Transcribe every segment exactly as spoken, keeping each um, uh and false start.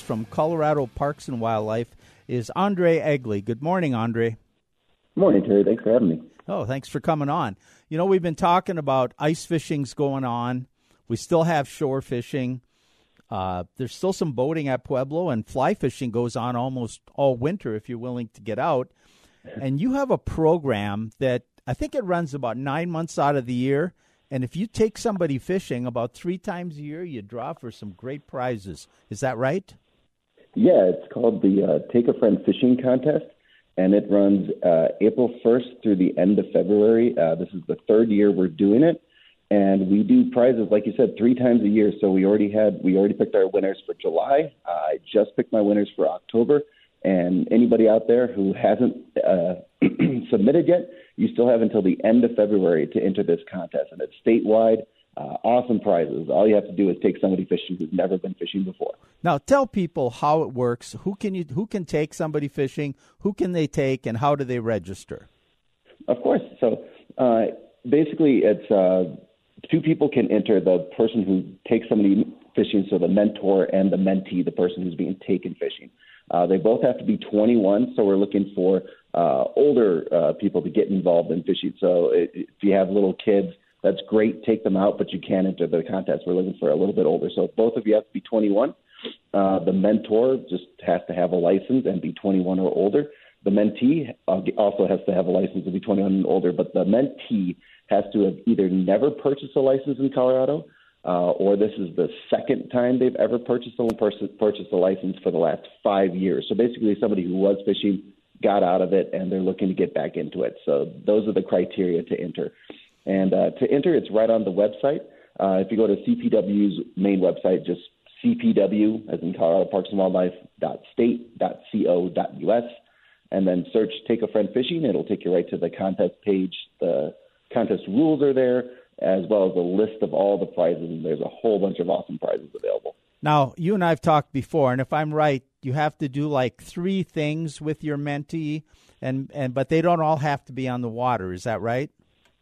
from Colorado Parks and Wildlife is Andre Egley. Good morning, Andre. Good morning, Terry. Thanks for having me. Oh, thanks for coming on. You know, we've been talking about ice fishing's going on. We still have shore fishing. Uh, there's still some boating at Pueblo, and fly fishing goes on almost all winter if you're willing to get out. And you have a program that I think it runs about nine months out of the year. And if you take somebody fishing about three times a year, you draw for some great prizes. Is that right? Yeah, it's called the uh, Take a Friend Fishing Contest, and it runs uh, April first through the end of February. Uh, this is the third year we're doing it, and we do prizes, like you said, three times a year. So we already had we already picked our winners for July. Uh, I just picked my winners for October, and anybody out there who hasn't uh, submitted yet, you still have until the end of February to enter this contest, and it's statewide. Uh, awesome prizes. All you have to do is take somebody fishing who's never been fishing before. Now, tell people how it works. Who can you? Who can take somebody fishing? Who can they take, and how do they register? Of course. So uh, basically, it's uh, two people can enter. The person who takes somebody fishing, so the mentor and the mentee, the person who's being taken fishing. Uh, they both have to be twenty-one. So we're looking for uh, older uh, people to get involved in fishing. So it, if you have little kids, that's great. Take them out, but you can't enter the contest. We're looking for a little bit older. So both of you have to be twenty-one. Uh, the mentor just has to have a license and be twenty-one or older. The mentee also has to have a license and be twenty-one and older, but the mentee has to have either never purchased a license in Colorado, uh, or this is the second time they've ever purchased a, purchased a license for the last five years. So basically somebody who was fishing, got out of it, and they're looking to get back into it. So those are the criteria to enter. And uh, to enter, it's right on the website. Uh, if you go to C P W's main website, just C P W, as in Colorado Parks and Wildlife, dot state dot co dot U S, and then search Take a Friend Fishing. It'll take you right to the contest page. The contest rules are there, as well as a list of all the prizes, and there's a whole bunch of awesome prizes available. Now, you and I have talked before, and if I'm right, you have to do like three things with your mentee, and, and but they don't all have to be on the water. Is that right?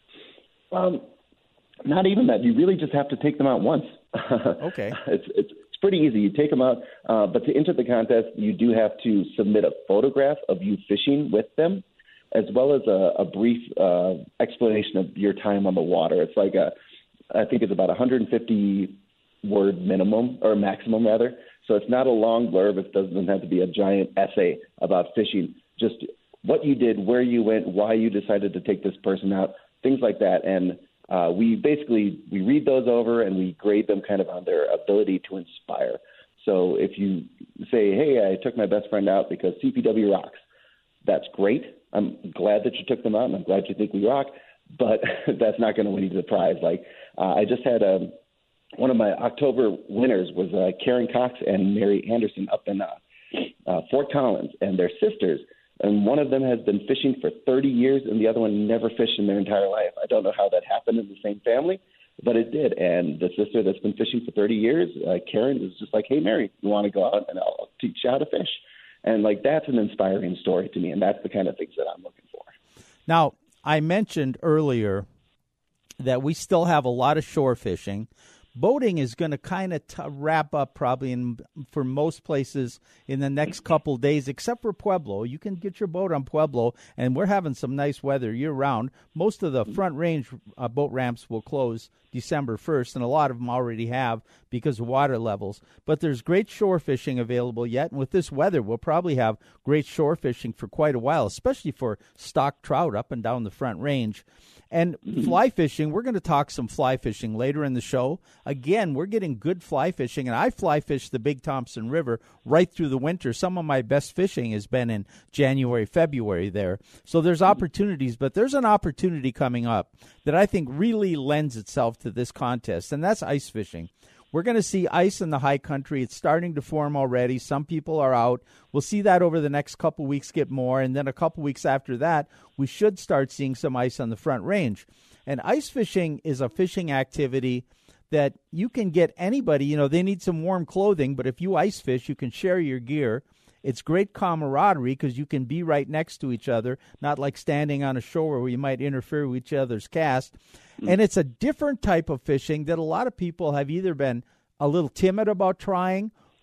Um, not even that. You really just have to take them out once. Okay. It's, it's it's pretty easy. You take them out, uh, but to enter the contest, you do have to submit a photograph of you fishing with them, as well as a, a brief uh, explanation of your time on the water. It's like a, I think it's about one hundred fifty word minimum or maximum rather. So it's not a long blurb. It doesn't have to be a giant essay about fishing. Just what you did, where you went, why you decided to take this person out. Things like that, and uh, we basically we read those over and we grade them kind of on their ability to inspire. So if you say, "Hey, I took my best friend out because C P W rocks," that's great. I'm glad that you took them out, and I'm glad you think we rock. But that's not going to win you the prize. Like uh, I just had um, one of my October winners was uh, Karen Cox and Mary Anderson up in uh, uh, Fort Collins, and their sisters. And one of them has been fishing for thirty years, and the other one never fished in their entire life. I don't know how that happened in the same family, but it did. And the sister that's been fishing for thirty years, uh, Karen, is just like, "Hey, Mary, you want to go out, and I'll teach you how to fish." And, like, that's an inspiring story to me, and that's the kind of things that I'm looking for. Now, I mentioned earlier that we still have a lot of shore fishing. Boating is going to kind of t- wrap up probably in, for most places in the next couple days, except for Pueblo. You can get your boat on Pueblo, and we're having some nice weather year-round. Most of the Front Range uh, boat ramps will close December first, and a lot of them already have because of water levels. But there's great shore fishing available yet, and with this weather, we'll probably have great shore fishing for quite a while, especially for stock trout up and down the Front Range. And fly fishing, we're going to talk some fly fishing later in the show. Again, we're getting good fly fishing, and I fly fish the Big Thompson River right through the winter. Some of my best fishing has been in January, February there. So there's opportunities, but there's an opportunity coming up that I think really lends itself to this contest, and that's ice fishing. We're going to see ice in the high country. It's starting to form already. Some people are out. We'll see that over the next couple weeks get more, and then a couple weeks after that, we should start seeing some ice on the Front Range. And ice fishing is a fishing activity that you can get anybody. You know, they need some warm clothing, but if you ice fish, you can share your gear. It's great camaraderie because you can be right next to each other, not like standing on a shore where you might interfere with each other's cast. And it's a different type of fishing that a lot of people have either been a little timid about trying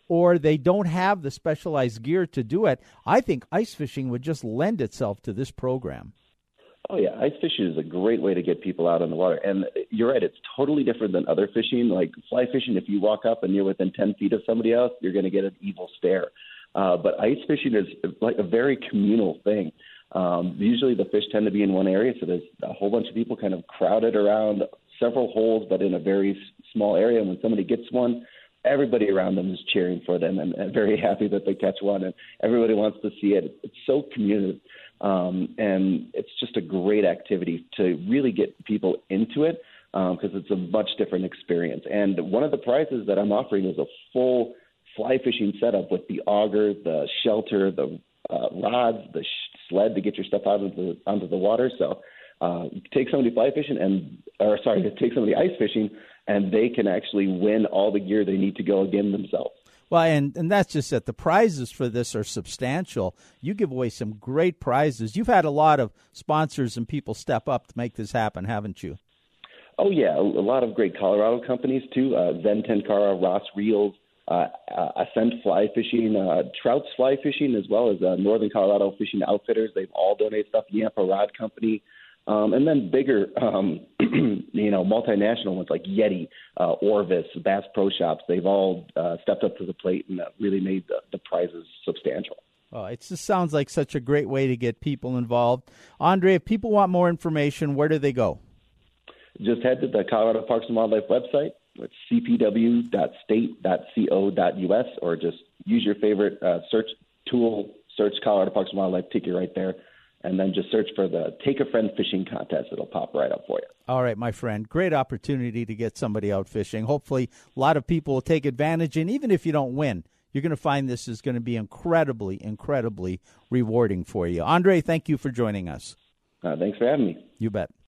or they don't have the specialized gear to do it, I think ice fishing would just lend itself to this program. Oh, yeah. Ice fishing is a great way to get people out on the water. And you're right. It's totally different than other fishing. Like fly fishing, if you walk up and you're within ten feet of somebody else, you're going to get an evil stare. Uh, but ice fishing is like a very communal thing. Um, usually the fish tend to be in one area, so there's a whole bunch of people kind of crowded around several holes, but in a very small area. And when somebody gets one, everybody around them is cheering for them and, and very happy that they catch one, and everybody wants to see it. It's so communal. Um, and it's just a great activity to really get people into it because um, it's a much different experience. And one of the prizes that I'm offering is a full fly fishing setup with the auger, the shelter, the uh, rods, the sh- sled to get your stuff out of the, onto the water. So uh, take somebody fly fishing and, or sorry, take somebody ice fishing, and they can actually win all the gear they need to go again themselves. Well, and, and that's just it. The prizes for this are substantial. You give away some great prizes. You've had a lot of sponsors and people step up to make this happen, haven't you? Oh, yeah. A lot of great Colorado companies, too. Uh, Zen Tenkara, Ross Reels, uh, uh, Ascent Fly Fishing, uh, Trout's Fly Fishing, as well as uh, Northern Colorado Fishing Outfitters. They've all donated stuff. Yampa Rod Company. Um, and then bigger, um, you know, multinational ones like Yeti, uh, Orvis, Bass Pro Shops. They've all uh, stepped up to the plate and uh, really made the, the prizes substantial. Oh, it just sounds like such a great way to get people involved. Andre, if people want more information, where do they go? Just head to the Colorado Parks and Wildlife website. It's c p w dot state dot co dot u s, or just use your favorite uh, search tool, search Colorado Parks and Wildlife, take you right there. And then just search for the Take a Friend Fishing Contest. It'll pop right up for you. All right, my friend. Great opportunity to get somebody out fishing. Hopefully a lot of people will take advantage. And even if you don't win, you're going to find this is going to be incredibly, incredibly rewarding for you. Andre, thank you for joining us. Uh, thanks for having me. You bet.